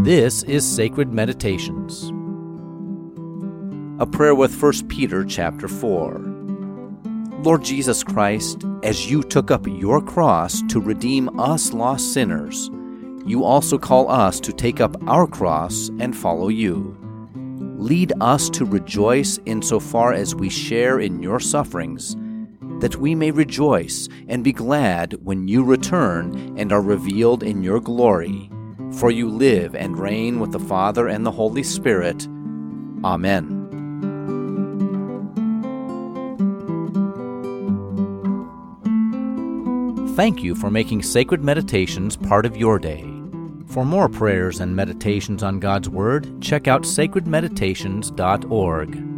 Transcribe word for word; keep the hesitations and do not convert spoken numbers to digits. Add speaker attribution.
Speaker 1: This is Sacred Meditations. A prayer with First Peter chapter four. Lord Jesus Christ, as you took up your cross to redeem us lost sinners, you also call us to take up our cross and follow you. Lead us to rejoice insofar as we share in your sufferings, that we may rejoice and be glad when you return and are revealed in your glory. For you live and reign with the Father and the Holy Spirit. Amen. Thank you for making Sacred Meditations part of your day. For more prayers and meditations on God's Word, check out sacred meditations dot org.